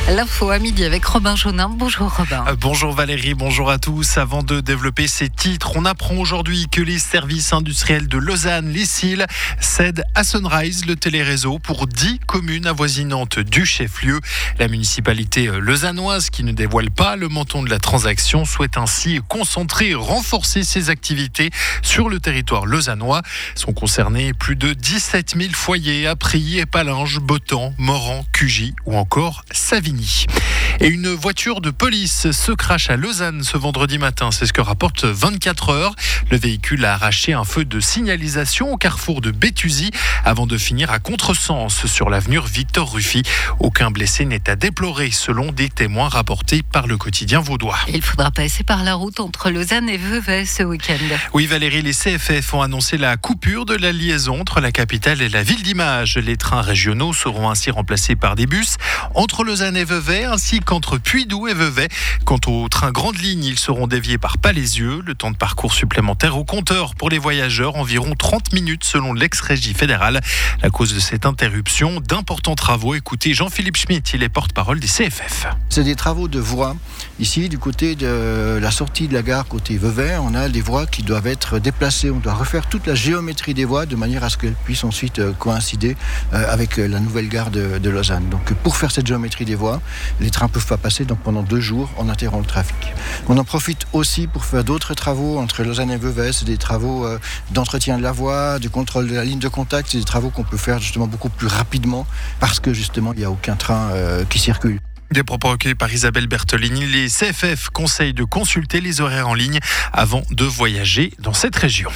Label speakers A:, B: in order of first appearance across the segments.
A: L'info à midi avec Robin Jaunin. Bonjour Robin.
B: Bonjour Valérie, bonjour à tous. Avant de développer ces titres, on apprend aujourd'hui que les services industriels de Lausanne, les SIL, cèdent à Sunrise le téléréseau pour 10 communes avoisinantes du chef-lieu. La municipalité lausannoise, qui ne dévoile pas le montant de la transaction, souhaite ainsi concentrer et renforcer ses activités sur le territoire lausannois. Sont concernés plus de 17 000 foyers à Prilly, Épalinges, Botan, Moran, Cugy ou encore Savigny. Et une voiture de police se crache à Lausanne ce vendredi matin. C'est ce que rapporte 24 heures. Le véhicule a arraché un feu de signalisation au carrefour de Béthuzy avant de finir à contresens sur l'avenue Victor Ruffy. Aucun blessé n'est à déplorer selon des témoins rapportés par le quotidien vaudois.
A: Il faudra passer par la route entre Lausanne et Vevey ce week-end.
B: Oui Valérie, les CFF ont annoncé la coupure de la liaison entre la capitale et la ville d'Image. Les trains régionaux seront ainsi remplacés par des bus entre Lausanne et Vevey ainsi qu'entre Puy-Doux et Vevey. Quant aux trains grandes lignes, ils seront déviés par Palaisieux. Le temps de parcours supplémentaire au compteur pour les voyageurs, environ 30 minutes selon l'ex-régie fédérale. La cause de cette interruption, d'importants travaux. Écoutez Jean-Philippe Schmitt, il est porte-parole des CFF.
C: C'est des travaux de voies. Ici, du côté de la sortie de la gare côté Vevey, on a des voies qui doivent être déplacées. On doit refaire toute la géométrie des voies de manière à ce qu'elles puissent ensuite coïncider avec la nouvelle gare de Lausanne. Donc pour faire cette géométrie des voies, les trains ne peuvent pas passer, donc pendant 2 jours, on interrompt le trafic. On en profite aussi pour faire d'autres travaux entre Lausanne et Vevey. C'est des travaux d'entretien de la voie, de contrôle de la ligne de contact. C'est des travaux qu'on peut faire justement beaucoup plus rapidement parce que justement, il n'y a aucun train qui circule.
B: Des propos recueillis par Isabelle Bertolini. Les CFF conseillent de consulter les horaires en ligne avant de voyager dans cette région.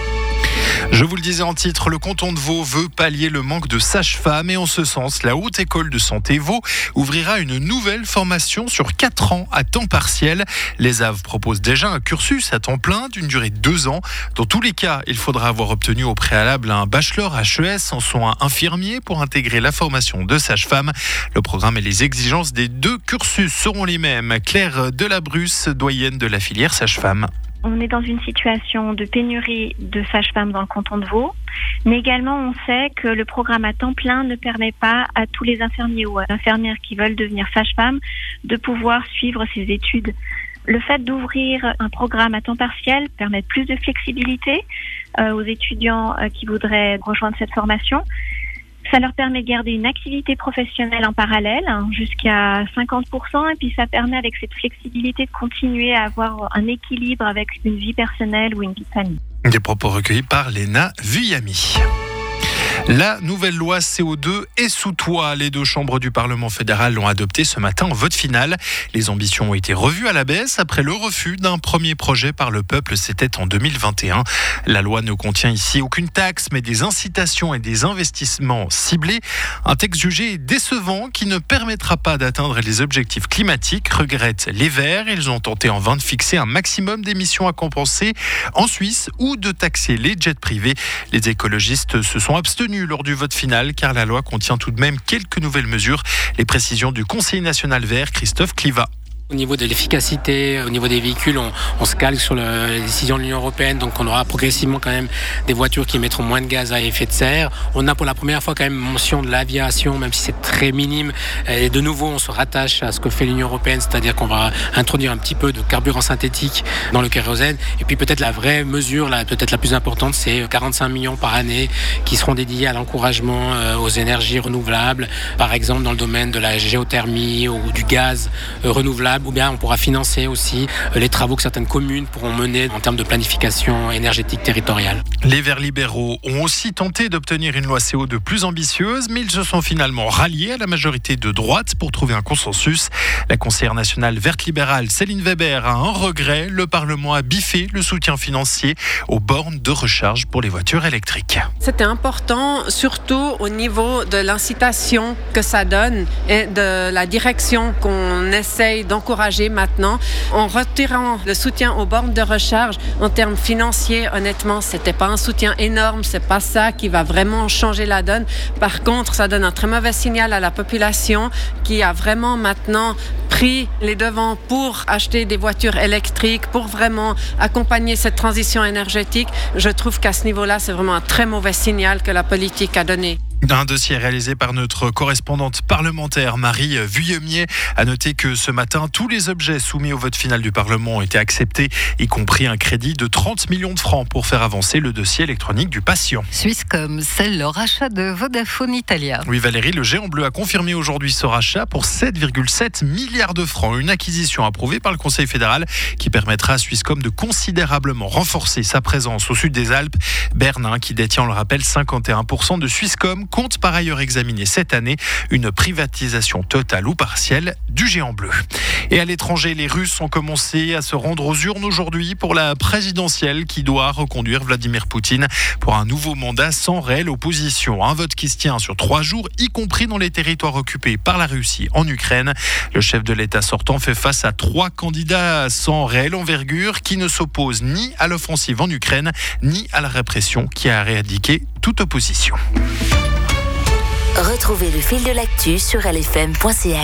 B: Je vous le disais en titre, le canton de Vaud veut pallier le manque de sages-femmes et en ce sens, la Haute École de Santé Vaud ouvrira une nouvelle formation sur 4 ans à temps partiel. Les AV proposent déjà un cursus à temps plein d'une durée de 2 ans. Dans tous les cas, il faudra avoir obtenu au préalable un bachelor HES en soins infirmiers pour intégrer la formation de sage-femme. Le programme et les exigences des 2 cursus seront les mêmes. Claire Delabrusse, doyenne de la filière sage-femme.
D: On est dans une situation de pénurie de sages-femmes dans le canton de Vaud, mais également on sait que le programme à temps plein ne permet pas à tous les infirmiers ou infirmières qui veulent devenir sages-femmes de pouvoir suivre ces études. Le fait d'ouvrir un programme à temps partiel permet plus de flexibilité aux étudiants qui voudraient rejoindre cette formation. Ça leur permet de garder une activité professionnelle en parallèle, jusqu'à 50%, et puis ça permet avec cette flexibilité de continuer à avoir un équilibre avec une vie personnelle ou une vie de famille.
B: Des propos recueillis par Léna Vuyami. La nouvelle loi CO2 est sous toit. Les 2 chambres du Parlement fédéral l'ont adoptée ce matin en vote final. Les ambitions ont été revues à la baisse après le refus d'un premier projet par le peuple. C'était en 2021. La loi ne contient ici aucune taxe, mais des incitations et des investissements ciblés. Un texte jugé décevant qui ne permettra pas d'atteindre les objectifs climatiques, regrettent les Verts. Ils ont tenté en vain de fixer un maximum d'émissions à compenser en Suisse ou de taxer les jets privés. Les écologistes se sont abstenus lors du vote final car la loi contient tout de même quelques nouvelles mesures. Les précisions du Conseil national vert, Christophe Cliva.
E: Au niveau de l'efficacité, au niveau des véhicules, on se calque sur les décisions de l'Union européenne, donc on aura progressivement quand même des voitures qui émettront moins de gaz à effet de serre. On a pour la première fois quand même mention de l'aviation, même si c'est très minime. Et de nouveau, on se rattache à ce que fait l'Union européenne, c'est-à-dire qu'on va introduire un petit peu de carburant synthétique dans le kérosène. Et puis peut-être la vraie mesure, peut-être la plus importante, c'est 45 millions par année qui seront dédiés à l'encouragement aux énergies renouvelables, par exemple dans le domaine de la géothermie ou du gaz renouvelable. Ou bien on pourra financer aussi les travaux que certaines communes pourront mener en termes de planification énergétique territoriale.
B: Les Verts libéraux ont aussi tenté d'obtenir une loi CO2 plus ambitieuse, mais ils se sont finalement ralliés à la majorité de droite pour trouver un consensus. La conseillère nationale verte libérale Céline Weber a un regret. Le Parlement a biffé le soutien financier aux bornes de recharge pour les voitures électriques.
F: C'était important, surtout au niveau de l'incitation que ça donne et de la direction qu'on essaye d'encourager maintenant. En retirant le soutien aux bornes de recharge, en termes financiers, honnêtement, c'était pas un soutien énorme, c'est pas ça qui va vraiment changer la donne. Par contre, ça donne un très mauvais signal à la population qui a vraiment maintenant pris les devants pour acheter des voitures électriques, pour vraiment accompagner cette transition énergétique. Je trouve qu'à ce niveau-là, c'est vraiment un très mauvais signal que la politique a donné.
B: Un dossier réalisé par notre correspondante parlementaire Marie Vuillemier. À noter que ce matin, tous les objets soumis au vote final du Parlement ont été acceptés, y compris un crédit de 30 millions de francs pour faire avancer le dossier électronique du patient.
A: Swisscom scelle le rachat de Vodafone Italia.
B: Oui Valérie, le géant bleu a confirmé aujourd'hui ce rachat pour 7,7 milliards de francs. Une acquisition approuvée par le Conseil fédéral qui permettra à Swisscom de considérablement renforcer sa présence au sud des Alpes. Berne, qui détient, on le rappelle, 51% de Swisscom, compte par ailleurs examiner cette année une privatisation totale ou partielle du géant bleu. Et à l'étranger, les Russes ont commencé à se rendre aux urnes aujourd'hui pour la présidentielle qui doit reconduire Vladimir Poutine pour un nouveau mandat sans réelle opposition. Un vote qui se tient sur 3 jours, y compris dans les territoires occupés par la Russie en Ukraine. Le chef de l'État sortant fait face à 3 candidats sans réelle envergure qui ne s'opposent ni à l'offensive en Ukraine, ni à la répression qui a éradiqué toute opposition.
G: Retrouvez le fil de l'actu sur lfm.ch.